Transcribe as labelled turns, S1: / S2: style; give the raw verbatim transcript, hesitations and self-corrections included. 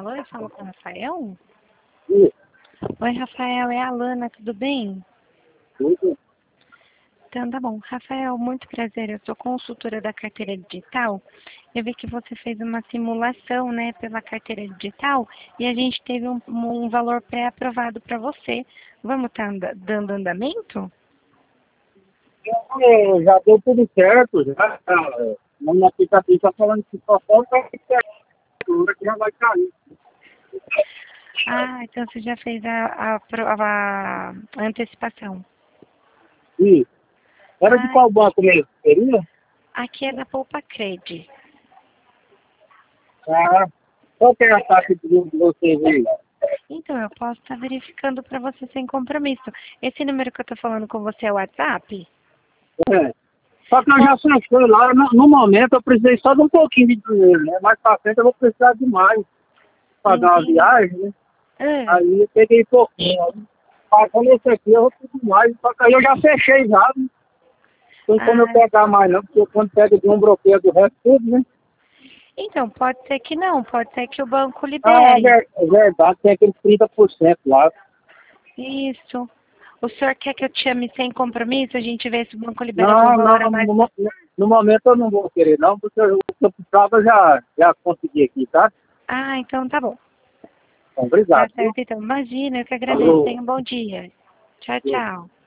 S1: falando? Eu falo com o Rafael?
S2: Isso.
S1: Oi, Rafael, é a Alana, tudo bem?
S2: Tudo.
S1: Então, tá bom. Rafael, muito prazer, eu sou consultora da carteira digital. Eu vi que você fez uma simulação, né, pela carteira digital e a gente teve um, um valor pré-aprovado para você. Vamos estar anda, dando andamento?
S2: É, já deu tudo certo, já. No aplicativo está falando que só falta a cobertura que já vai cair.
S1: Ah, então você já fez a, a, pro- a- a antecipação.
S2: Isso. Era de
S1: Ah,
S2: qual banco mesmo? Seria?
S1: aqui é da Poupa Cred.
S2: Ah, qual que é a taxa de juros de vocês aí?
S1: Então, eu posso estar verificando para você sem compromisso. Esse número que eu estou falando com você é o WhatsApp?
S2: É. Só que eu já fechei lá, no, no momento eu precisei só de um pouquinho de dinheiro, né? Mais pra frente eu vou precisar de mais para dar uma
S1: Entendi.
S2: viagem, né?
S1: Ah,
S2: Aí eu peguei pouquinho. Aí, pagando esse aqui eu vou pedir mais, só que aí eu já fechei já, né? Não tem como eu
S1: ah,
S2: pegar mais não, porque quando pega de um bloqueio do resto tudo, né?
S1: então, pode ser que não, pode ser que o banco
S2: Ah, é
S1: libere.
S2: ver- é verdade, tem aquele trinta por cento lá.
S1: Isso. O senhor quer que eu te chame sem compromisso? A gente vê se o banco libera algum
S2: Não,
S1: valor a
S2: não,
S1: mais.
S2: no, mo- no momento eu não vou querer não, porque o que eu precisava eu já, já consegui aqui, tá?
S1: Ah, então tá bom.
S2: Então,
S1: Tá
S2: obrigado, viu?
S1: certo, então. Imagina, eu que agradeço.
S2: Falou.
S1: Tenha um bom dia. Tchau, tchau.